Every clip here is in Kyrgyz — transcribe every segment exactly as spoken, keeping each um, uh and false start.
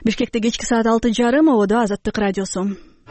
Бишкекте кечки саат алты жарым, ободо Азаттык радиосу.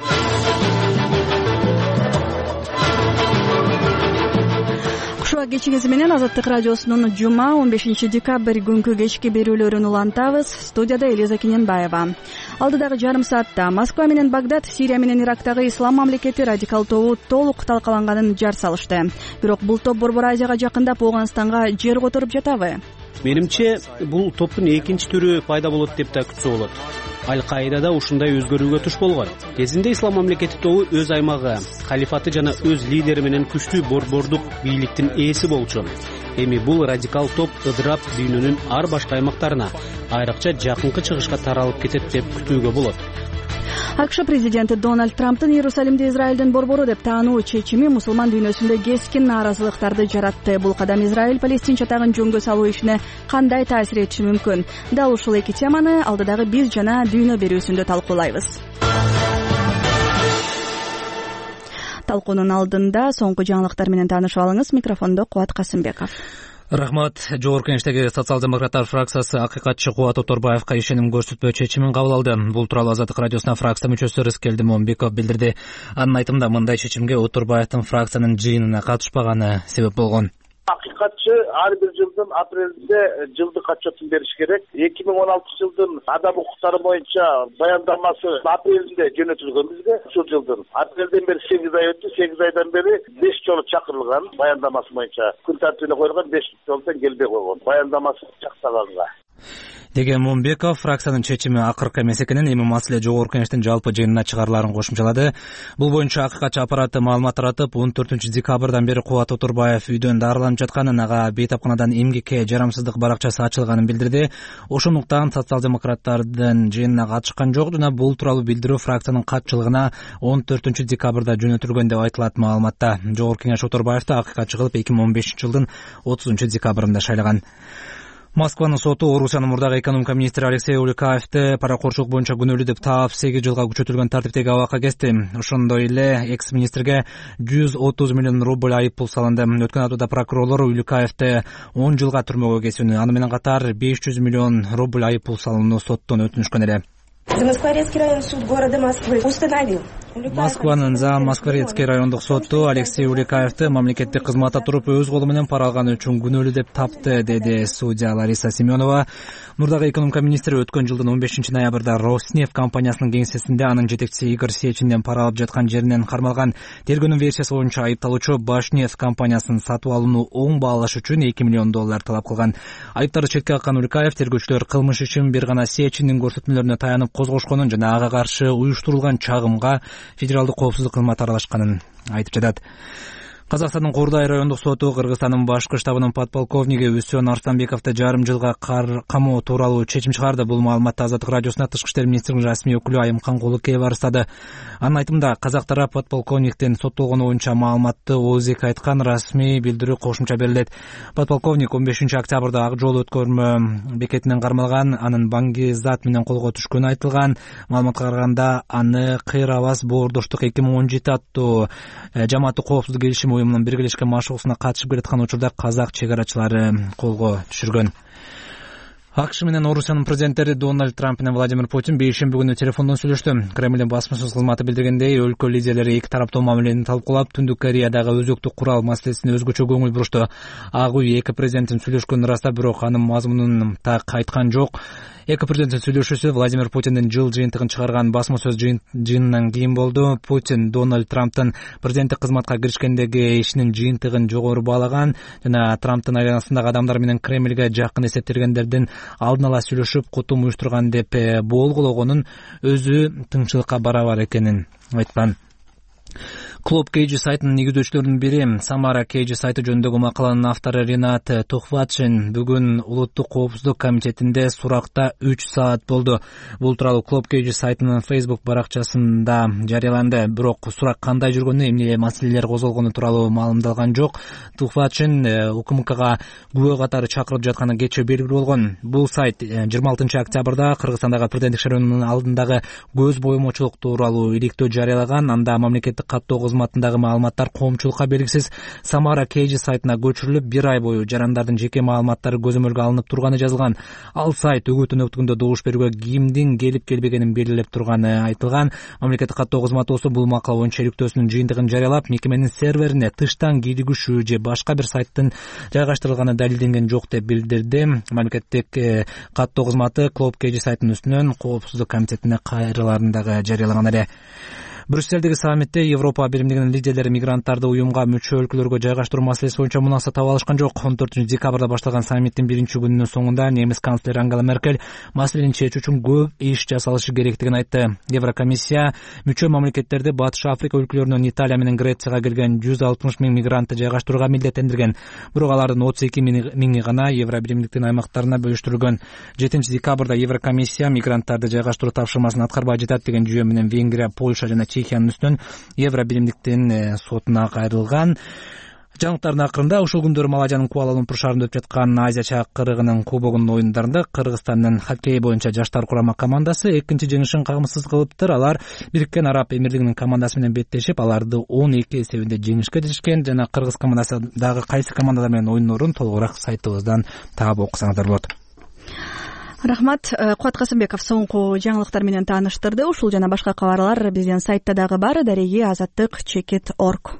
Кушуак кечиңиз менен Азаттык радиосунун жума он бешинчи декабрь күнкү кечки берүүлөрүн улантабыз. Студияда Элиза Кененбаева. Алдыдагы жарым саатта Москва менен Багдад Сирия менен Ирактагы ислам мамлекети радикал тобу толук талкаланганын жар салышты. Бирок бул топ Борбор Азияга жакындап Ооганстанга жер которуп жатабы? Менимче, бул топтун экинчи түрү пайда болот деп да күтсө болот. Аль-Каидада ушундай өзгөрүүгө туш болгон. Кезинде ислам мамлекети тобу өз аймагы, халифаты жана өз лидери менен күчтүү борбордук бийликтин ээси болчу. Эми бул радикал топ ыдырап дүйнөнүн ар башка аймактарына, айрыкча жакынкы чыгышка таралып кетет деп күтүүгө болот. АКШ президенти Дональд Трамптын Иерусалимди Израилдин борбору деп таануу чечими мусулман дүйнөсүндө кескин нааразылыктарды жаратты. Бул кадам Израиль-Палестин чатагын жөнгө салуу ишине кандай таасир этиши мүмкүн? Дал ушул эки теманы алдыдагы биз жана дүйнө берүүсүндө талкуулайбыз. Талкуунун алдында соңку жаңылыктар менен таанышып алыңыз. Микрофондо Кубат Касымбеков. Рахмат. Жогорку Кеңештеги социал-демократтар фракциясы акыйкатчы Кубат Оторбаевка ишеним көрсөтпөө чечимин кабыл алды. Бул тууралуу Азаттык радиосуна фракция мүчөсү Рыскелди Момбеков билдирди. Анын айтымында мындай чечимге Оторбаевдин фракциянын жыйынына катышпаганы себеп болгон. Акыйкатчы ар бир жылдын апрелинде жылдык отчетун бериш керек. эки миң он алтынчы жылдын адам укуктары боюнча баяндамасы апрелинде жөнөтүлгөн бизге. Ушул жылдын апрелден бери сегиз ай өттү. сегиз айдан бери беш жолу чакырылган баяндамасы боюнча күн тартибине коюлган, беш жолдон келбей койгон. Баяндамасы жакталганга деген Момбеков фракциянын чечими акыркы эмес экенин, эми маселе Жогорку Кеңештин жалпы жыйынына чыгарыларын кошумчалады. Бул боюнча акыйкатчы аппараты маалымат таратып, он төртүнчү декабрдан бери Кубат Оторбаев үйдөн дарыланып жатканын, ага бейтапканадан эмгекке жарамсыздык баракчасы ачылганын билдирди. Ошондуктан социал-демократтардын жыйынына катышкан жок жана бул тууралуу билдирүү фракциянын катчылыгына он төртүнчү декабрда жөнөтүлгөн деп айтылат маалыматта. Жогорку Кеңеш Оторбаевди акыйкатчы кылып эки миң он бешинчи жылдын отузунчу декабрында шайлаган. Москванын соту Орусиянын мурдагы экономика министри Алексей Улюкаевди паракорчулук боюнча күнөөлүү деп таап сегиз жылга күчөтүлгөн тартиптеги абакка кести. Ошондой эле экс-министрге жүз отуз миллион рубль айып пул салынды. Өткөн аптада прокурорлор Улюкаевди он жылга түрмөгө кесүүнү, аны менен катар беш жүз миллион рубль айып пул салууну соттон өтүнүшкөн эле. Замоскворецкий район суд города Москвы установил. Москванын Замоскворецкий райондук соту Алексей Улюкаевди мамлекеттик кызматта туруп өз колу менен пара алганы үчүн күнөөлүү деп тапты, деди судья Лариса Семенова. Мурдагы экономика министри өткөн жылдын он бешинчи ноябрда Роснефть компаниясынын кеңсесинде анын жетекчиси Игорь Сечинден пара алып жаткан жеринен кармалган. Тергөөнүн версиясы боюнча айыпталуучу Башнефть компаниясын сатып алууну оң баалаш үчүн эки миллион доллар талап кылган. Айыптарды четке каккан Улюкаев тергөөчүлөр кылмыш ишин бир гана Сечиндин көрсөтмөлөрүнө таянып козгошконун жана ага каршы уюштурулган чагымга федералдык коопсуздук кызматы аралашканын айтып жатат. Казакстандын Курдай райондук соту Кыргызстандын башкы штабынын подполковниги Үсөн Арстанбековду жарым жылга камоо тууралуу чечим чыгарды. Бул маалыматты Азаттык радиосуна Тышкы иштер министринин расмий өкүлү Айымкан Кулукеева ырастады. Анын айтымында казак тарап подполковниктин соттолгону боюнча маалыматты ооздик айткан, расмий билдирүү кошумча берилет. Подполковник он бешинчи октябрда Ак жол өткөрмө бекетинен кармалган, анын Баңгизат менен колго түшкөнү айтылган. Маалыматка караганда аны Кыйыр Абас боордоштук эки миң он жети аттуу жамааттык коопсуздук келишими уюмунун биргелешкен машыгуусуна катышып келаткан учурда казак чегарачылары колго түшүргөн. АКШ менен Орусиянын президенттери Дональд Трамп менен Владимир Путин бейшемби күнү телефондон сүйлөштү. Кремлдин басмасөз кызматы билдиргендей, өлкө лидерлери эки тараптуу мамилени талкуулап, Түндүк Кореядагы өзөктүк курал маселесине өзгөчө көңүл бурушту. Ак үй эки президенттин сүйлөшкөнүн ырастап, бирок анын мазмунун так айткан жок. Эки президенттин сүйлөшүүсү Владимир Путиндин жыл жыйынтыгын чыгарган басмасөз жыйынынан кийин болду. Путин Дональд Трамптын президенттик кызматка киришкендеги ишинин жыйынтыгын жогору баалаган жана Трамптын айланасындагы адамдар менен Кремлге жакын эсептелгендердин алдын ала сүйлөшүп, кутум уюштурган деп болгологонун өзү тыңчылыкка барабар экенин айткан. Клуб Кейджи сайтынын негиздөөчүлөрүнүн бири, Самара Кейджи сайты жөнүндөгү макаланын автору Ринат Тухватшин бүгүн Улуттук коопсуздук комитетинде суракта үч саат болду. Бул тууралуу Клуб Кейджи сайтынын Facebook баракчасында жарыяланды. Бирок сурак кандай жүргөнү, эмне маселелер козголгону тууралуу маалымдалган жок. Тухватшин УКМКга күбө катары чакырылып жатканы кечээ белгилүү болгон. Бул сайт жыйырма алтынчы октябрда Кыргызстандагы президенттик шайлоонун алдындагы көз боемочулук тууралуу иликтөө жарыялаган. Анда мамлекеттик каттоо кызматындагы маалыматтар коомчулукка белгисиз Samara Кейджи сайтына көчүрүлүп, бир ай бою жарандардын жеке маалыматтары көзөмөлгө алынып турганы жазылган. Ал сайт өгүүтүн өктүндө добуш берүүгө кимдин келип келбегенин белгилеп турганы айтылган. Мамлекеттик каттоо кызматы бул макала боюнча иликтөөсүнүн жыйынтыгын жарыялап, мекеменин серверине тыштан киригишүү же башка бир сайттын жайгаштырылганы далилденген жок деп билдирди. Мамлекеттик каттоо кызматы Клоуд Кейджи сайтынын үстүнөн Коопсуздук комитетине кайрыларын дагы жарыялаган эле. Брюссельдеги саммитте Европа биримдигинин лидерлери мигранттарды уюмга мүчө өлкөлөргө жайгаштыруу маселеси боюнча мунаса таба алышкан жок. он төртүнчү декабрда башталган саммиттин биринчи күнүнүн соңунда немис канцлери Ангела Меркель маселени чечүү үчүн көп иш жасалышы керектигин айтты. Еврокомиссия мүчө мамлекеттерди Батыш Африка өлкөлөрүнөн Италия менен Грецияга келген жүз алтымыш миң мигрантты жайгаштырууга милдеттендирген. Бирок алардын отуз эки миңи гана Евро биримдиктин аймактарына бөлүштүрүлгөн. жетинчи декабрда Еврокомиссия мигранттарды жайгаштыруу тапшырмасын аткарбай жатат деген жүйө менен Венгрия, Польша жана Чехиянын үстүнөн Евро биримдиктин сотуна кайрылган. Жаңылыктардын акырында ушул күндөрү Малайзиянын Куала-Лумпур шаарында өтүп жаткан Азия чакырыгынын кубогунун оюндарында Кыргызстандын хоккей боюнча жаштар курама командасы экинчи жеңишин кагымсыз кылыптыр. Алар Бириккен Араб Эмирлигинин командасы менен беттешип, аларды он эки эсебинде жеңишке жетишкен. Жана кыргыз командасы дагы кайсы командалар менен ойнорун толугураак сайтыбыздан таап окусаңыздар болот. Рахмат. Куат Касымбеков соңку жаңылыктар менен тааныштырды. Ушул жана башка кабарлар биздин сайтта дагы бар. Дареги азаттык чекит точка орг.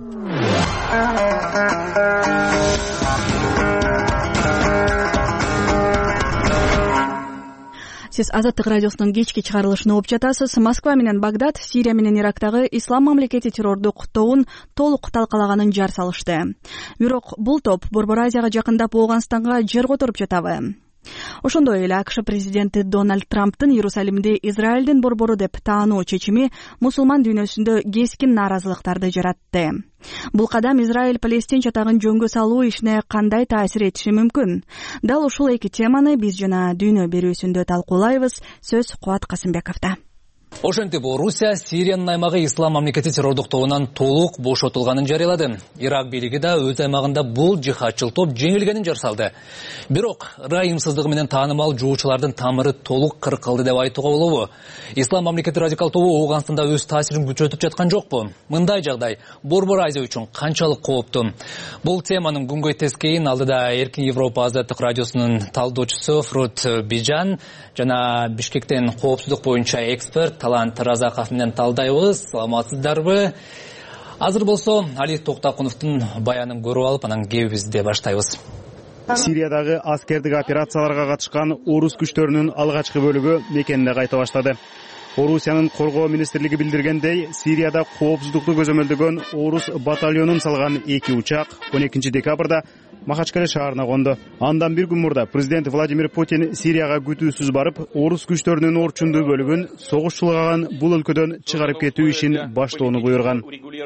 Сиз Азаттык радиосунун кечки чыгарылышын угуп жатасыз. Москва менен Багдад Сирия менен Ирактагы ислам мамлекети террордук тобун толук талкалаганын жар салышты. Бирок бул топ Борбор Азияга жакындап Ооганстанга жер которуп жатабы? Ошондой эле АКШ президенти Дональд Трамптын Иерусалимди Израилдин борбору деп таануу чечими мусулман дүйнөсүндө кескин нааразылыктарды жаратты. Бул кадам Израиль Палестин чатагын жөнгө салуу ишине кандай таасир этиши мүмкүн? Дал ушул эки теманы биз жана дүйнө берүүсүндө талкуулайбыз. Сөз Куат Касымбековдо. Ошентип, Орусия Сириянын аймагы ислам мамлекети террордук тобунан толук бошотулганын жарыялады. Ирак бийлиги да өз аймагында бул жихадчыл топ жеңилгенин жарсалды. Бирок ырайымсыздыгы менен таанымал жоочулардын тамыры толук кыркылды деп айтууга болобу? Ислам мамлекети радикал тобу Ооганстанда өз таасирин күчөтүп жаткан жокпу? Мындай жагдай Борбор Азия үчүн канчалык кооптуу? Бул теманын күнгөй тескейин алдыда Эркин Европа Азаттык радиосунун талдоочусу Фрут Бижан жана Бишкектен коопсуздук боюнча эксперт Талант Разаков менен талдайбыз. Саламатсыздарбы? Азыр болсо Али Токтакуновдун баянын көрүп алып, анан кебизди баштайбыз. Сириядагы аскердик операцияларга катышкан орус күчтөрүнүн алгачкы бөлүгү мекенине кайта баштады. Орусиянын коргоо министрлиги билдиргендей, Сирияда коопсуздукту көзөмөлдөгөн орус батальонун салган эки учак он экинчи декабрда Махачкале шаарына конду. Андан бир күн мурда президент Владимир Путин Сирияга күтүүсүз барып, орус күчтөрүнүн орчундуу бөлүгүн согушчулган бул өлкөдөн чыгарып кетүү ишин баштоону буйруган.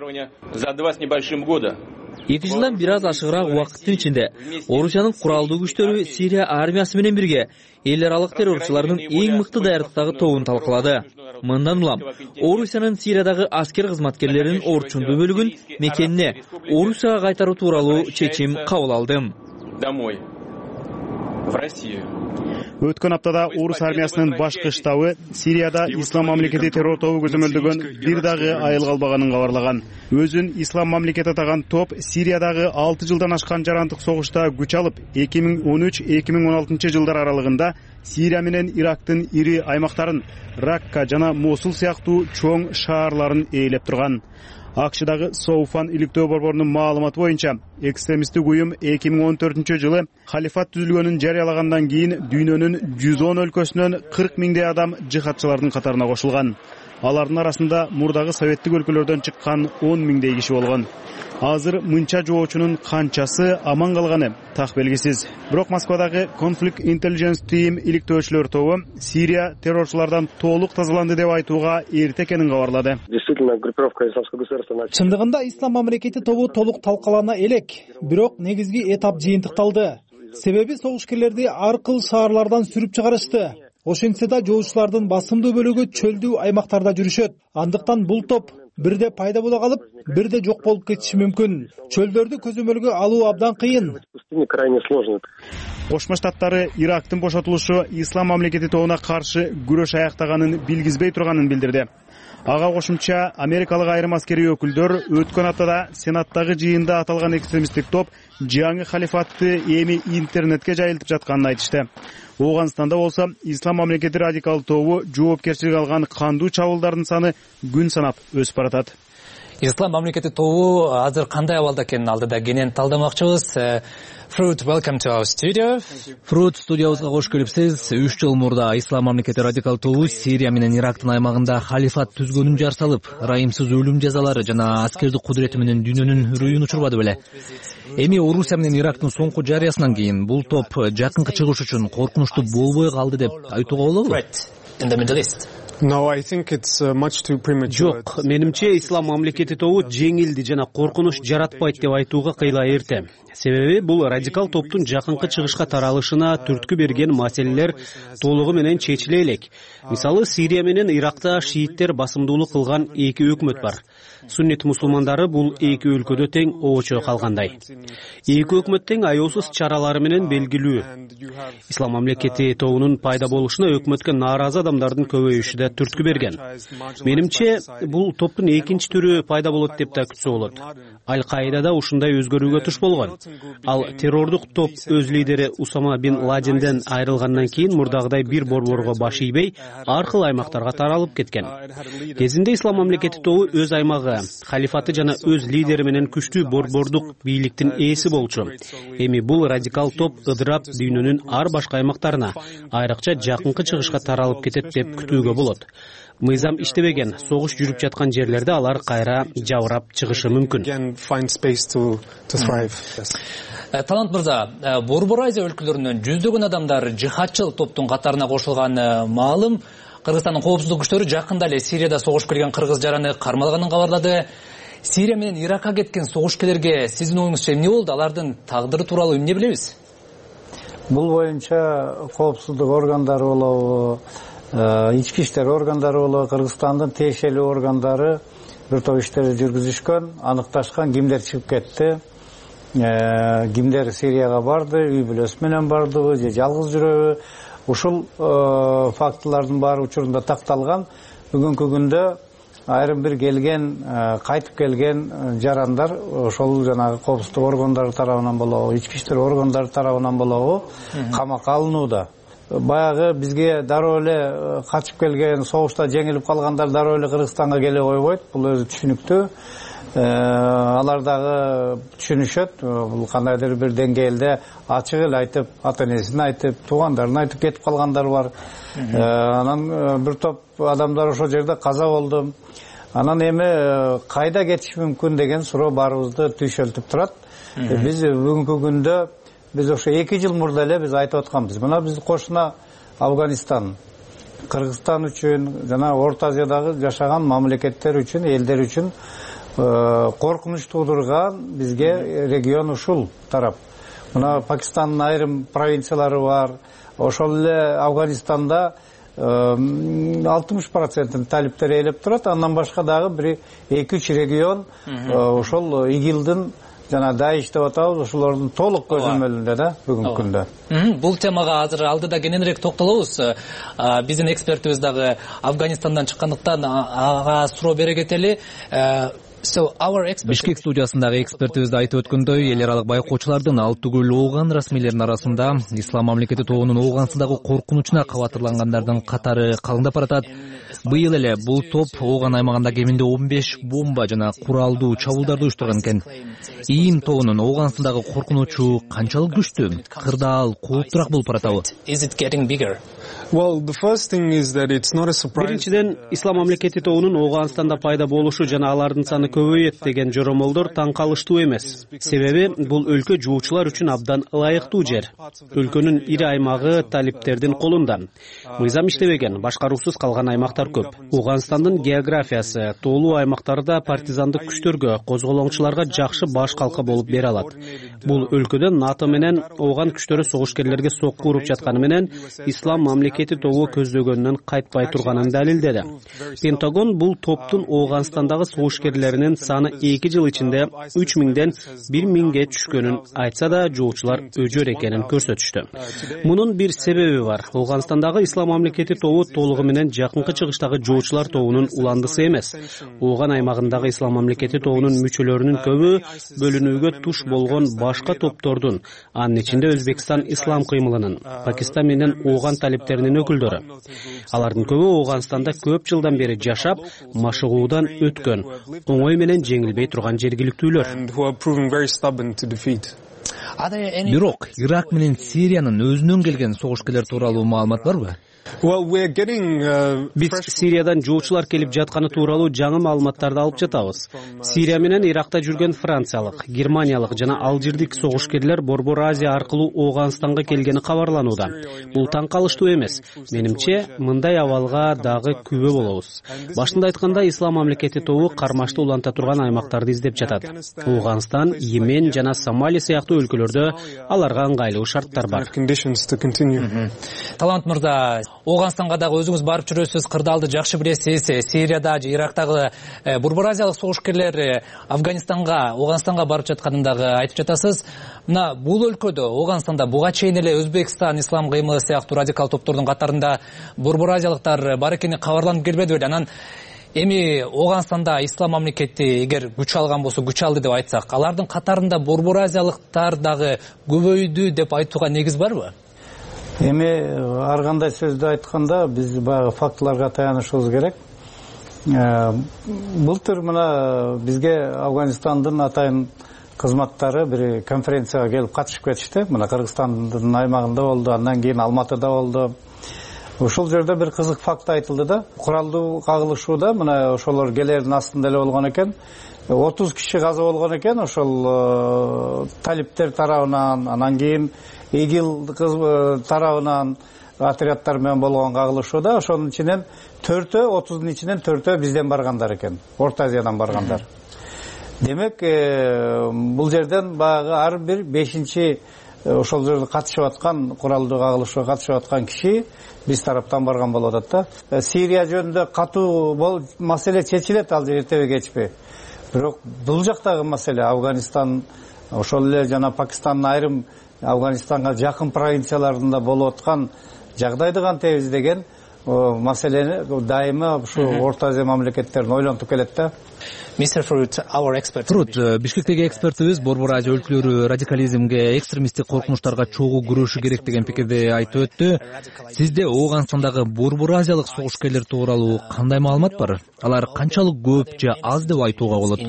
эки жылдан бир аз ашыгыраак убакыттын ичинде Орусиянын куралдуу күчтөрү Сирия армиясы менен бирге эл аралык террорчулардын эң мыкты даярдыктагы тобун талкалады. Мындан улам Орусиянын Сириядагы аскер кызматкерлеринин орчундуу бөлүгүн мекенине Орусияга кайтаруу тууралуу чечим кабыл алдым. Домой. В Россию. Өткөн аптада орус армиясынын башкы штабы Сирияда ислам мамлекети террор тобу көзөмөлдөгөн бир дагы айыл калбаганын кабарлаган. Өзүн ислам мамлекети атаган топ Сириядагы алты жылдан ашкан жарандык согушта күч алып, эки миң он үч эки миң он алтынчы жылдар аралыгында Сирия менен Ирактын ири аймактарын, Ракка жана Мосул сыяктуу чоң шаарларын ээлеп турган. АКШдагы Соуфан иликтөө борборунун маалыматы боюнча, экстремисттик уюм эки миң он төртүнчү жылы халифат түзүлгөнүн жарыялагандан кийин дүйнөнүн жүз он өлкөсүнөн кырк миңдей адам жихадчылардын катарына кошулган. Алардын арасында мурдагы советтик өлкөлөрдөн чыккан он миңдей киши болгон. Азыр мынча жоочунун канчасы аман калганы так белгисиз. Бирок Москвадагы Conflict Intelligence Team иликтөөчүлөр тобу Сирия террорчулардан толук тазаланды деп айтууга эрте экенин кабарлады. Чындыгында ислам мамлекети тобу толук талкалана элек, бирок негизги этап жыйынтыкталды. Себеби согушкерлерди ар кыл шаарлардан сүрүп чыгарышты. Ошентсе да жоочулардын басымдуу бөлүгү чөлдүү аймактарда жүрүшөт. Андыктан бул топ бирде пайда боло калып, бирде жок болуп кетиши мүмкүн. Чөлдөрдү көзөмөлгө алуу абдан кыйын. Кошмо Штаттары Ирактын бошотулушу ислам мамлекети тобуна каршы күрөш аяктаганын билгизбей турганын билдирди. Ага кошумча америкалык айрым аскерий өкүлдөр өткөн аптада Сенаттагы жыйында аталган экстремисттик топ жаңы халифатты эми интернетке жайылтып жатканын айтышты. Ооганстанда болсо ислам мамлекети радикал тобу жоопкерчилик алган кандуу чабуулдардын саны күн санап өсүп баратат. Ислам мамлекети тобу азыр кандай абалда экенин алдыда кенен талдамакчыбыз. Fruit, welcome to our studio. Fruit студиябызга кош келипсиз. үч жыл мурда ислам мамлекети радикал тобу Сирия менен Ирактын аймагында халифат түзгөнүн жар салып, ырайымсыз өлүм жазалары жана аскердик кудурети менен дүйнөнүн үрөйүн учурбады беле. Эми Орусия менен Ирактын соңку жарыясынан кийин бул топ жакынкы чыгыш үчүн коркунучтуу болбой калды деп айтууга болобу? Жок, менимче ислам мамлекети тобу жеңилди жана коркунуч жаратпайт деп айтууга кыйла эрте. Себеби бул радикал топтун жакынкы чыгышка таралышына түрткү берген маселелер толугу менен чечиле элек. Мисалы, Сирия менен Иракта шииттер басымдуулук кылган эки өкмөт бар. Суннит мусулмандары бул эки өлкөдө тең оочо калгандай. Эки өкмөттүн аяосуз чаралары менен белгилүү. Ислам мамлекети тобунун пайда болушуна өкмөткө нааразы адамдардын көбөйүшү да түрткү берген. Менимче, бул топтун экинчи түрү пайда болот деп да күтсө болот. Аль-Каидада ушундай өзгөрүүгө туш болгон. Ал террордук топ өз лидери Усама бин Ладенден айрылгандан кийин мурдагыдай бир борборго баш ийбей, ар кыл аймактарга таралып кеткен. Кезинде ислам мамлекети тобу өз аймагы, халифаты жана өз лидери менен күчтүү борбордук бийликтин ээси болчу. Эми бул радикал топ ыдырап дүйнөнүн ар башка аймактарына, айрыкча жакынкы чыгышка таралып кетет деп күтүүгө болот. Мыйзам иштебеген, согуш жүрүп жаткан жерлерде алар кайра жабырап чыгышы мүмкүн. Талант мырза, Борбор Азия өлкөлөрүнөн жүздөгөн адамдар жихадчыл топтун катарына кошулганы маалым. Кыргызстандын коопсуздук күчтөрү жакында эле Сирияда согушуп келген кыргыз жараны кармалганын кабарлады. Сирия менен Иракка кеткен согушкерлерге сиздин оюңузча эмне болду? Алардын тагдыры тууралуу эмне билебиз? Бул боюнча коопсуздук органдары болобу, ички иштер органдары болобу, Кыргызстандын тиешелүү органдары бир топ иштерди жүргүзүшкөн, аныкташкан кимдер чыгып кетти, кимдер Сирияга барды, үй бүлөсү менен бардыбы же жалгыз жүрөбү. Ушул фактылардын баары учурунда такталган. Бүгүнкү күндө айрым бир келген, кайтып келген жарандар ошол жанагы коопсуздук органдары тарабынан болобу, ички иштер органдары тарабынан болобу камакка алынууда. Баягы бизге дароо эле качып келген, согушта жеңилип калгандар дароо эле Кыргызстанга келе койбойт. Бул өзү түшүнүктүү. Алар дагы түшүнүшөт. Бул кандайдыр бир деңгээлде ачык эле айтып, ата энесин айтып, туугандарын айтып кетип калгандар бар. Анан бир топ адамдар ошол жерде каза болду. Анан эми кайда кетиш мүмкүн деген суроо баарыбызды түйшөлтүп турат. Биз бүгүнкү күндө биз ошо эки жыл мурда эле биз айтып атканбыз. Мына биздин кошуна Афганистан, Кыргызстан үчүн жана Орто Азиядагы жашаган мамлекеттер үчүн, элдер үчүн коркунуч туудурган бизге регион ушул тарап. Мына Пакистандын айрым провинциялары бар. Ошол эле Афганистанда алтымыш процент талиптер ээлеп турат. Андан башка дагы бир эки үч регион ошол игилдин жана Даиш деп атабыз, ошолордун толук көзөмөлүндө да бүгүнкү күндө. Бул темага азыр алдыда кененирээк токтолобуз. Биздин экспертибиз дагы Афганистандан чыккандыктан ага суроо бере кетели. Бишкек студиясындагы экспертибиз айтып өткөндөй, эл аралык байкоочулардын ал түгүл ооган расмийлеринин арасында ислам мамлекети тобунун Оогансындагы коркунучуна кабатырлангандардын катары калыңдап баратат. Быйыл эле бул топ ооган аймагында кеминде он беш бомба жана куралдуу чабуулдарды уюштурган экен. ИИМ тобунун Оогансындагы коркунучу канчалык күчтүү? Кырдаал, кооптураак болуп баратабы? Биринчиден, ислам мамлекети тобунун Оогандстанда пайда болушу жана алардын саны көбөйөт деген жоромолдор таң калыштуу эмес. Себеби бул өлкө жоочулар үчүн абдан ылайыктуу жер. Өлкөнүн ири аймагы талиптердин колунда. Мыйзам иштебеген, башкаруусуз калган аймактар көп. Оогандстандын географиясы тоолуу аймактарда партизандык күчтөргө, козголоңчуларга жакшы баш калка болуп бере алат. Бул өлкөдө НАТО менен ооган күчтөрү согушкерлерге сокку уруп жатканы менен ислам мамлекети тобу көздөгөнүнөн кайтпай турганын далилдеди. Пентагон бул топтун Оогандстандагы согушкерлерин келгендеринин саны эки жыл ичинде үч миңден бир миңге түшкөнүн айтса да, жоочулар өжөр экенин көрсөтүштү. Мунун бир себеби бар. Ооганстандагы Ислам мамлекети тобу толугу менен жакынкы чыгыштагы жоочулар тобунун уландысы эмес. Ооган аймагындагы Ислам мамлекети тобунун мүчөлөрүнүн көбү бөлүнүүгө туш болгон башка топтордун, анын ичинде Өзбекстан ислам кыймылынын, Пакистан менен Ооган талиптеринин өкүлдөрү. Алардын көбү Ооганстанда көп жылдан бери жашап, машыгуудан өткөн, оңой менен жеңилбей турган жергиликтүүлөр. Бирок Ирак менен Сириянын өзүнөн келген согушкерлер тууралуу маалымат барбы? Биз Сириядан жоочулар келип жатканы тууралуу жаңы маалыматтарды алып жатабыз. Сирия менен Иракта жүргөн франциялык, германиялык жана алжирдик согушкерлер Борбор Азия аркылуу Ооганстанга келгени кабарланууда. Бул таң калыштуу эмес. Менимче, мындай абалга дагы күбө болобуз. Башында айтканда, Ислам мамлекети тобу кармашты уланта турган аймактарды издеп жатат. Ооганстан, Йемен жана Сомали сыяктуу өлкөлөрдө аларга ыңгайлуу шарттар бар. Талант мырза, Ооганстанга дагы өзүңүз барып жүрөсүз, кырдаалды жакшы билесиз. Сирияда, Ирактагы Борбор Азиялык согушкерлер Афганистанга, Ооганстанга барып жатканын дагы айтып жатасыз. Мына бул өлкөдө, Ооганстанда буга чейин эле Өзбекстан ислам кыймылы сыяктуу радикал топтордун катарында Борбор Азиялыктар бар экени кабарланып келбеди беле? Анан эми Ооганстанда ислам мамлекети эгер күч алган болсо, күч алды деп айтсак, алардын катарында Борбор Азиялыктар дагы көбөйдү деп айтууга негиз барбы? Эми ар кандай сөздү айтканда биз баягы фактыларга таянышыбыз керек. Былтыр мына бизге Афганистандын атайын кызматтары бир конференцияга келип катышып кетишти. Мына Кыргызстандын аймагында болду, андан кийин Алматыда болду. Ошол жерде бир кызык факт айтылды да. Куралдуу кагылышууда мына ошолор келердин астында эле болгон экен. отуз киши каза болгон экен ошол талиптер тарабынан, анан кийин ИГИЛ тарабынан отрядтар менен болгон кагылышууда ошонун ичинен төртөө, отуздун ичинен төртөө бизден баргандар экен, Орто Азиядан баргандар. Демек, бул жерден баягы ар бир бешинчи ошол жерде катышып аткан, куралдуу кагылышууга катышып аткан киши биз тараптан барган болуп атат да. Сирия жөнүндө катуу бул маселе чечилет ал эртеби кечпи. Бирок бул жактагы маселе Афганистан, ошол эле жана Пакистандын айрым Афганистанга жакын провинцияларында болуп аткан жагдайды кантебиз деген маселени дайыма ушу Орто Азия мамлекеттерин ойлонтуп келет да. мистер Фрут, our expert. Фрут, Бишкектеги экспертибиз Борбор Азия өлкөлөрү радикализмге, экстремисттик коркунучтарга чогуу күрөшү керек деген пикирди айтып өттү. Сизде Ооганстандагы Борбор Азиялык согушкерлер тууралуу кандай маалымат бар? Алар канчалык көп же аз деп айтууга болот?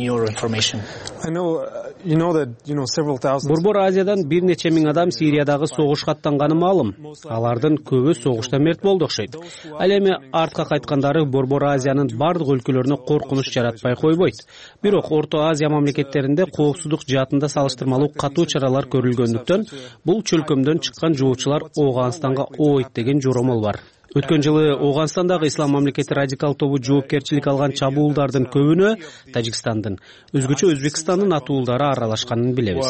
Борбор Азиядан бир нече миң адам Сириядагы согушка аттанганы маалым. Алардын көбү согушта мерт болду окшойт. Ал эми артка кайткандары Борбор Азиянын бардык өлкөлөрүнө коркунуч жаратпай койбойт. Бирок Орто Азия мамлекеттеринде коопсуздук жаатында салыштырмалуу катуу чаралар көрүлгөндүктөн бул чөлкөмдөн чыккан жоочулар Ооганстанга ойт деген жоромол бар. Өткөн жылы Ооганстандагы Ислам мамлекети радикал тобу жоопкерчилик алган чабуулдардын көбүнө Тажикстандын, өзгөчө Өзбекстандын атуулдары аралашканын билебиз.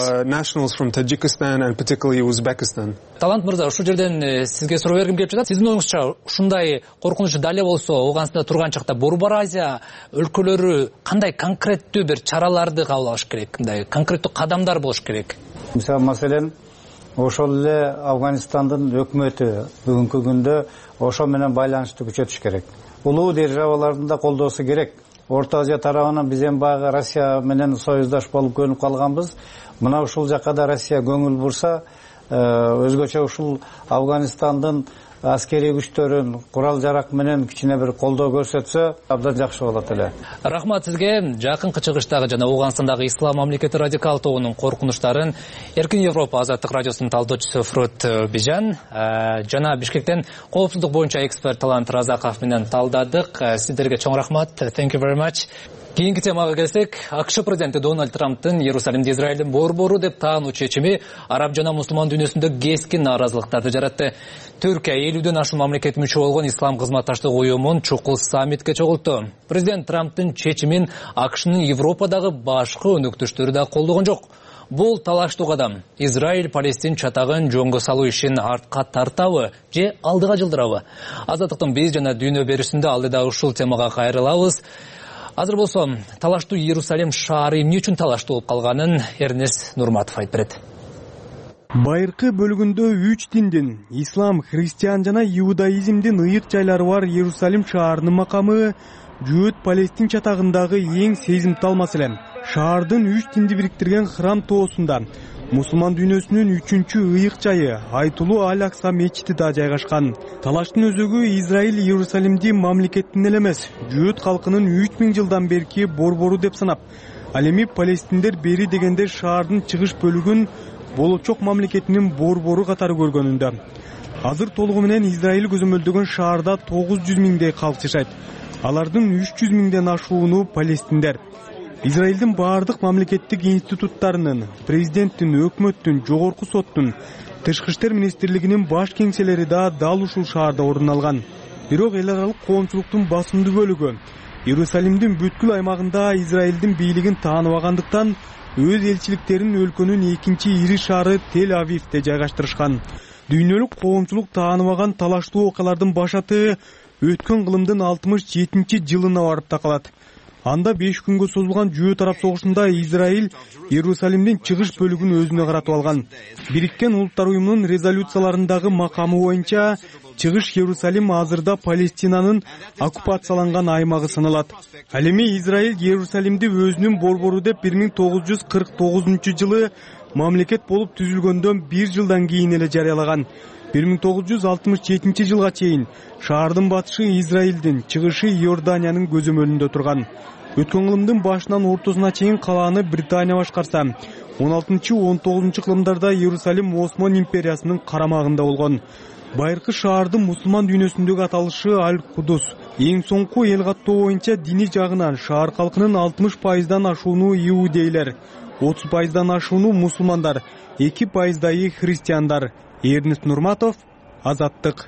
Талант мырза, ушул жерден сизге суроо бергим келип жатат. Сиздин оюңузча ушундай коркунуч дале болсо, Ооганстанда турган чакта Борбор Азия өлкөлөрү кандай конкреттүү бир чараларды кабыл алыш керек, кандай конкреттүү кадамдар болуш керек? Мисалы, маселен, ошол эле Афганистандын өкмөтү бүгүнкү күндө ошо менен байланышты күчөтүш керек. Улуу державалардын да колдоосу керек. Орто Азия тарабынан биз эми баягы Россия менен союздаш болуп көнүп калганбыз. Мына ушул жакка да Россия көңүл бурса, өзгөчө ушул Афганистандын аскерий күчтөрүн курал жарак менен кичине бир колдоо көрсөтсө, абдан жакшы болот эле. Рахмат сизге. Жакынкы чыгыштагы жана Ооганстандагы Ислам мамлекети радикал тобунун коркунучтарын Эркин Европа азаттык радиосунун талдоочусу Фрут Бижан жана Бишкектен коопсуздук боюнча эксперт Талант Разаков менен талдадык. Сиздерге чоң рахмат. Thank you very much. Кийинки темага келсек, АКШ президенти Дональд Трамптын Иерусалимди Израилдин борбору деп таануу чечими араб жана мусулман дүйнөсүндө кескин нааразылыктарды жаратты. Түркия элүүдөн ашуун мамлекет мүчө болгон Ислам кызматташтык уюмун чукул саммитке чогултту. Президент Трамптын чечимин АКШнын Европадагы башка өнөктөштөрү да колдогон жок. Бул талаштуу кадам Израиль-Палестин чатагын жоңго салуу ишин артка тартабы же алдыга жылдырабы? Азаттыктын биз жана дүйнө берүүсүндө алдыда ушул темага кайрылабыз. Азыр болсо талаштуу Иерусалим шаары эмне үчүн талаштуу болуп калганын Эрнест Нурматов айтып берет. Байыркы бөлүгүндө үч диндин ислам, христиан жана иудаизмдин ыйык жайлары бар Иерусалим шаарынын макамы Жөөт Палестин чатагындагы эң сезимтал маселе. Шаардын үч динди бириктирген храм тоосунда мусулман дүйнөсүнүн үчүнчү ыйык жайы айтылуу Аль-Акса мечити да жайгашкан. Талаштын өзөгү Израиль Иерусалимди мамлекеттин эле эмес, Жөөт калкынын үч миң жылдан берки борбору деп санап, ал эми палестиндер бери дегенде шаардын чыгыш бөлүгүн болочок мамлекетинин борбору катары көргөнүндө. Азыр толугу менен Израиль көзөмөлдөгөн шаарда тогуз жүз миңдей калк жашайт. Алардын үч жүз миңден ашууну палестиндер. Израилдин баардык мамлекеттик институттарынын, президенттин, өкмөттүн, жогорку соттун, тышкы иштер министрлигинин баш кеңселери да дал ушул шаарда орун алган. Бирок эл аралык коомчулуктун басымдуу бөлүгү Иерусалимдин бүткүл аймагында Израилдин бийлигин тааныбагандыктан өз элчиликтерин өлкөнүн экинчи ири шаары Тель-Авивде жайгаштырышкан. Дүйнөлүк коомчулук тааныбаган талаштуу окуялардын башаты өткөн кылымдын алтымыш жетинчи жылына барып такалат. Анда беш күнгө созулган Жөөт Араб согушунда Израиль Иерусалимдин чыгыш бөлүгүн өзүнө каратып алган. Бириккен Улуттар уюмунун резолюцияларындагы макамы боюнча чыгыш Иерусалим азырда Палестинанын оккупацияланган аймагы саналат. Ал эми Израиль Иерусалимди өзүнүн борбору деп бир миң тогуз жүз кырк тогузунчу жылы мамлекет болуп түзүлгөндөн бир жылдан кийин эле жарыялаган. бир миң тогуз жүз алтымыш жетинчи жылга чейин шаардын батышы Израилдин, чыгышы Иорданиянын көзөмөлүндө турган. Өткөн кылымдын башынан ортосуна чейин калааны Британия башкарса, он алтынчы он тогузунчу кылымдарда Иерусалим Осман империясынын карамагында болгон. Байыркы шаардын мусулман дүйнөсүндөгү аталышы Аль-Кудус. Эң соңку эл каттоо боюнча диний жагынан шаар калкынын алтымыш пайыздан ашууну иудейлер, отуз пайыздан ашууну мусулмандар, эки пайыздайы христиандар. Эрнест Нурматов, Азаттык.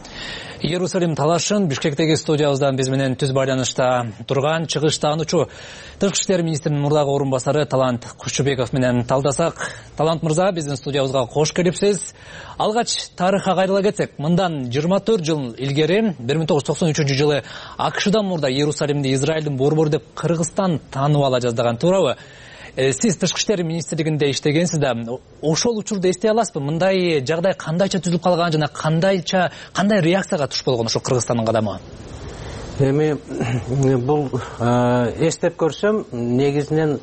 Иерусалим талашын Бишкектеги студиябыздан биз менен түз байланышта турган чыгыш таануучу Тышкы иштер министринин мурдагы орун басары Талант Кушчубеков менен талдасак. Талант мырза, биздин студиябызга кош келипсиз. Алгач тарыхка кайрыла кетсек, мындан жыйырма төрт жыл илгери бир миң тогуз жүз токсон үчүнчү жылы АКШдан мурда Иерусалимди Израилдин борбору деп Кыргызстан таанып ала жаздаган, туурабы? Сиз Тышкы иштер министрлигинде иштегенсиз да, ошол учурда эстей аласызбы? Мындай жагдай кандайча түзүлүп калган жана кандайча кандай реакцияга туш болгон ошол Кыргызстандын кадамы? Эми бул эстеп көрсөм, негизинен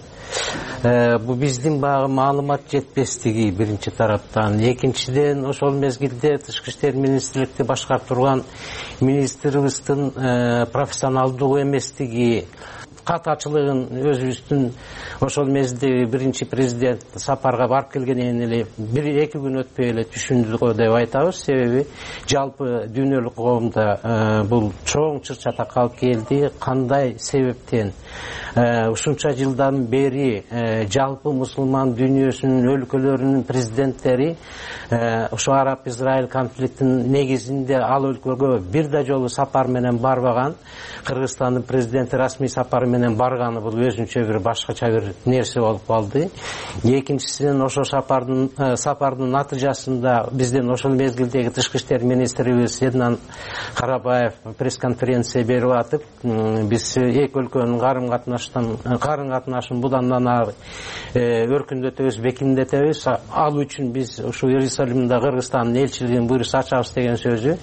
бул биздин багы маалымат жетпестиги биринчи тараптан, экинчиден ошол мезгилде Тышкы иштер министрликти башкарып турган министрибиздин профессионалдуу эместиги, катачылыгын өзүбүздүн ошол мезгилде биринчи президент сапарга барып келгенен эле бир эки күн өтпөй эле түшүндү деп айтабыз. Себеби жалпы дүйнөлүк коомдо бул чоң чыр-чатакка алып келди. Кандай себептен ушунча жылдан бери жалпы мусулман дүйнөсүнүн өлкөлөрүнүн президенттери ошо Араб Израиль конфликтинин негизинде ал өлкөгө бир да жолу сапар менен барбаган. Кыргызстандын президенти расмий сапар менен барганы бул өзүнчө бир башкача бир нерсе болуп калды. Экинчисинен ошо сапардын сапардын натыйжасында бизден ошол мезгилдеги Тышкы иштер министрибиз Седнан Карабаев пресс-конференция берип атып, биз эки өлкөнүн карым катнашын карым катнашын будан ары өркүндөтөбүз, бекемдетебиз. Ал үчүн биз ушу Иерусалимде Кыргызстандын элчилигин буйруса ачабыз деген сөзү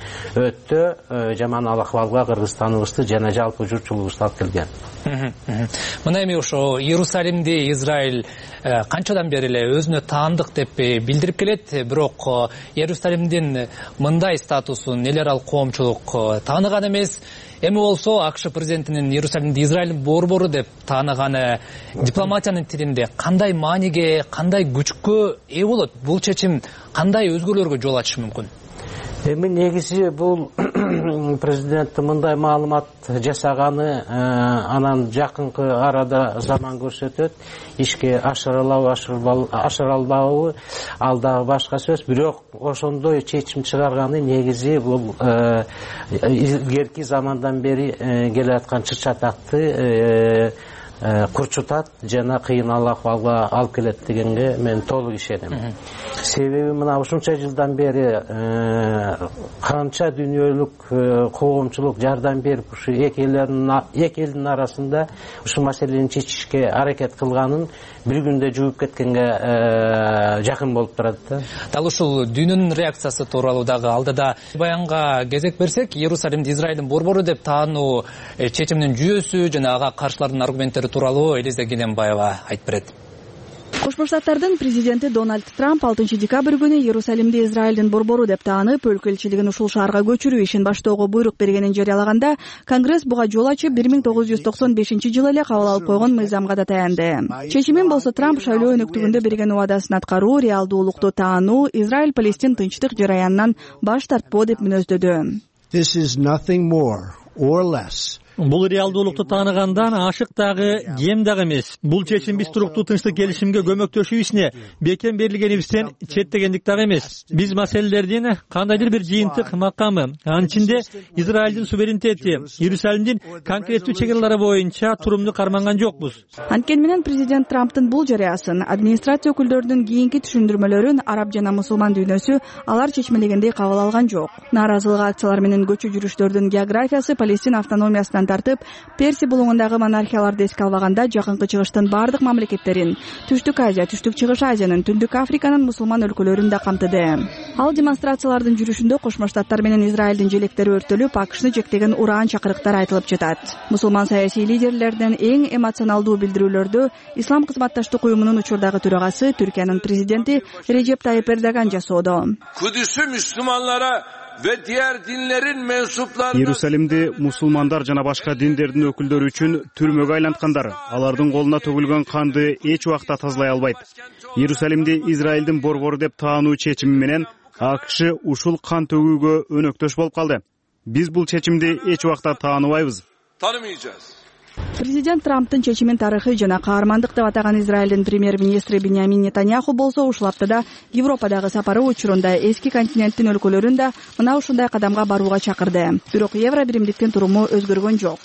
өтө жаман ахвалга Кыргызстаныбызды жана жалпы журтчулугубузду алып келген. Мына эми ошо Иерусалимди Израиль канчадан бери эле өзүнө таандык деп билдирип келет, бирок Иерусалимдин мындай статусун эл аралык коомчулук тааныган эмес. Эми болсо АКШ президентинин Иерусалимди Израилдин борбору деп тааныганы дипломатиянын тилинде кандай мааниге, кандай күчкө ээ болот? Бул чечим кандай өзгөрүүлөргө жол ачышы мүмкүн? Эми негизи бул президент мындай маалымат жасаганы анан жакынкы арада заман көрсөтөт. Ишке ашыралабы, ашыралбабы ал дагы башка сөз. Бирок ошондой чечим чыгарганы негизи бул илгерки замандан бери келе аткан чыр-чатакты курчутат жана кыйын ахуалга алып келет дегенге мен толук ишенем. Себеби мына ушунча жылдан бери канча дүйнөлүк коомчулук жардам берип ушу эки элдин арасында ушу маселени чечишке аракет кылганын бир күндө жууп кеткенге жакын болуп турат да. Дал ушул дүйнөнүн реакциясы тууралуу дагы алдыда баянга кезек берсек, Иерусалимди Израилдин борбору деп таануу чечиминин жүйөсү жана ага каршылардын аргументтери тууралуу Элиза Кененбаева айтып берет. Кошмо Штаттардын президенти Дональд Трамп алтынчы декабрь күнү Иерусалимди Израилдин борбору деп таанып, өлкө элчилигин ушул шаарга көчүрүү ишин баштоого буйрук бергенин жарыялаганда, Конгресс буга жол ачып бир миң тогуз жүз токсон бешинчи жылы эле кабыл алып койгон мыйзамга да таянды. Чечимин болсо Трамп шайлоо өнөктүгүндө берген убадасын аткаруу, реалдуулукту таануу, Израиль-Палестин тынчтык жараянынан баш тартпоо деп мүнөздөдү. This is nothing more or less. Бул реалдуулукту тааныгандан ашык дагы, кем дагы эмес. Бул чечим биз туруктуу тынчтык келишимге көмөктөшүүбүзүнө бекем берилгенибизден четтегендик дагы эмес. Биз маселелердин кандайдыр бир жыйынтык макамы, анын ичинде Израилдин суверенитети, Иерусалимдин конкреттүү чек аралары боюнча турумду карманган жокпуз. Анткени менен президент Трамптын бул жарыясын, администрация өкүлдөрүнүн кийинки түшүндүрмөлөрүн араб жана мусулман дүйнөсү алар чечмелегендей кабыл алган жок. Нааразылык акциялар менен көчө жүрүштөрдүн географиясы Палестин автономиясынан тартып, Перси булуңундагы монархияларды эске албаганда жакынкы чыгыштын бардык мамлекеттерин, Түштүк Азия, Түштүк Чыгыш Азиянын, Түндүк Африканын мусулман өлкөлөрүн да камтыды. Ал демонстрациялардын жүрүшүндө Кошмо Штаттар менен Израилдин желектери өрттөлүп, АКШны жектеген ураан чакырыктар айтылып жатат. Мусулман саясий лидерлердин эң эмоционалдуу билдирүүлөрдү Ислам кызматташтык уюмунун учурдагы төрагасы, Түркиянын президенти Режеп Тайип Эрдоган жасоодо. Kudüs'ü Müslümanlara ve diğer dinlerin mensuplarına Иерусалимди мусулмандар жана башка диндердин өкүлдөрү үчүн түрмөгө айланткандар. Алардын колуна төгүлгөн канды эч убакта тазалай албайт. Иерусалимди Израилдин борбору деп таануу чечими менен АКШ ушул кан төгүүгө өнөктөш болуп калды. Биз бул чечимди эч убакта тааныбайбыз. Tanımayacağız. Президент Трамптын чечимин тарыхый жана каармандык деп атаган Израилдин премьер-министри Биньямин Нетаньяху болсо ушул аптада Европадагы сапары учурунда эски континенттин өлкөлөрүн да мына ушундай кадамга барууга чакырды. Бирок евро биримдиктин туруму өзгөргөн жок.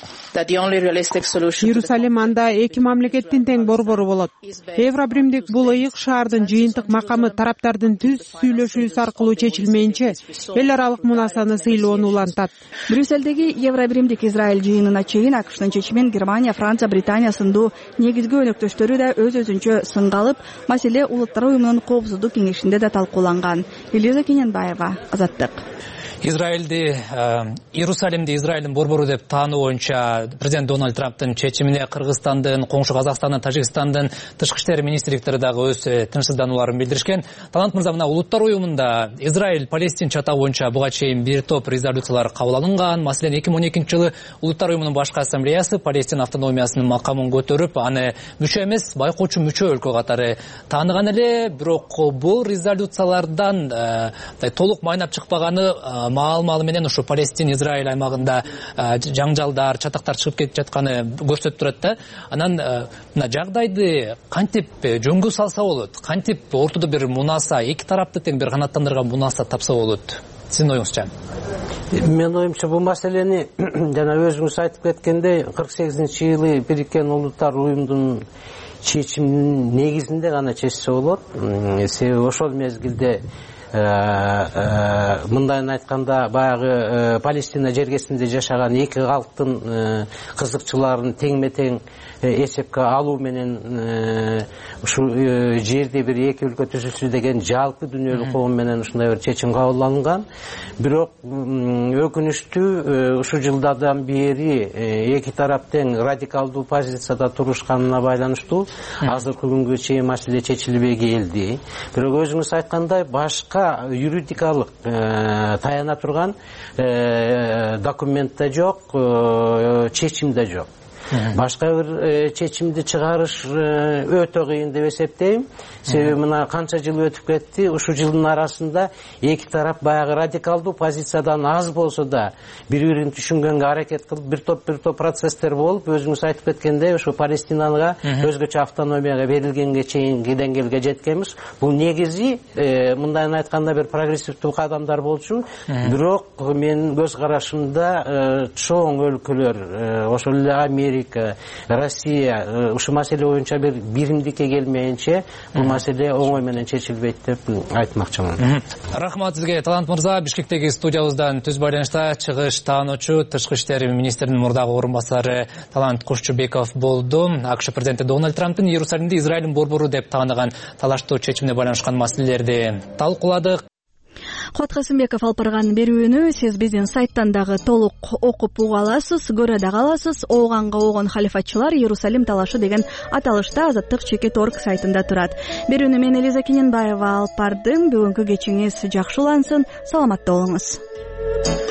Иерусалим анда эки мамлекеттин тең борбору болот. Евро биримдик бул ыйык шаардын жыйынтык макамы тараптардын түз сүйлөшүүсү аркылуу чечилмейинче эл аралык мунасаны сыйлоону улантат. Брюссельдеги евро биримдик Израиль жыйынына чейин АКШнын чечимин Германия, Франция, Британия сындуу негизги өнөктөштөрү да өз-өзүнчө сынга алып, маселе Улуттар уюмунун коопсуздук кеңешинде да талкууланган. Элиза Кененбаева, Азаттык. Израилди, Иерусалимди Израилдин борбору деп таануу боюнча президент Дональд Трамптын чечимине Кыргызстандын, коңшу Казакстандын, Тажикстандын тышкы иштер министрликтери дагы өз тынчсызданууларын билдиришкен. Талант мырза, мына Улуттар уюмунда Израиль-Палестин чатагы боюнча буга чейин бир топ резолюциялар кабыл алынган. Маселен, эки миң он экинчи жылы Улуттар уюмунун башкы ассамблеясы Палестин автономиясынын макамын көтөрүп, аны мүчө эмес, байкоочу мүчө өлкө катары тааныган эле. Бирок бул резолюциялардан толук майнап чыкпаганы маал-маалы менен ушу Палестин Израиль аймагында жаңжалдар, чатактар чыгып кетип жатканы көрсөтүп турат да. Анан мына жагдайды кантип жөнгө салса болот? Кантип ортодо бир мунаса, эки тарапты тең бир канааттандырган мунаса тапса болот? Сиздин оюңузча? Менин оюмча бул маселени жана өзүңүз айтып кеткендей кырк сегизинчи жылы Бириккен Улуттар уюмунун чечиминин негизинде гана чечсе болот. Себеби ошол мезгилде мындайын айтканда баягы Палестина жергесинде жашаган эки калктын кызыкчыларын теңме-тең эсепке алуу менен ушул жерде бир эки өлкө түзүлсү деген жалпы дүйнөлүк коом менен ушундай бир чечим кабыл алынган. Бирок өкүнүчтүү ушул жылдардан бери эки тарап тең радикалдуу позицияда турушканына байланыштуу азыркы күнгө чейин маселе чечилбей келди. Бирок өзүңүз айткандай башка юридикалык таяна турган документ да жок, чечим да жок. Башка бир чечимди чыгарыш өтө кыйын деп эсептейм. Себеби мына канча жыл өтүп кетти, ушул жылдын арасында эки тарап баягы радикалдуу позициядан аз болсо да бири-бирин түшүнгөнгө аракет кылып, бир топ бир топ процесстер болуп, өзүңүз айтып кеткендей, ушу Палестинага өзгөчө автономияга берилгенге чейинки деңгээлге жеткенбиз. Бул негизи мындайын айтканда бир прогрессивдүү кадамдар болчу. Бирок менин көз карашымда чоң өлкөлөр, ошол эле Америка, Америка, Россия ушул маселе боюнча бир биримдикке келмейинче бул маселе оңой менен чечилбейт деп айтмакчымын. Рахмат сизге, Талант мырза. Бишкектеги студиябыздан түз байланышта чыгыш таануучу Тышкы иштер министринин мурдагы орун басары Талант Кушчубеков болду. АКШ президенти Дональд Трамптын Иерусалимди Израилдин борбору деп тааныган талаштуу чечимине байланышкан маселелерди талкууладык. Кубат Касымбеков алып барган берүүнү сиз биздин сайттан дагы толук окуп уга аласыз, көрө дагы аласыз. Оганга огон халифатчылар Иерусалим талашы деген аталышта Азаттык чекит точка орг сайтында турат. Берүүнү мен Элиза Кененбаева алып бардым. Бүгүнкү кечиңиз жакшы улансын, саламатта болуңуз.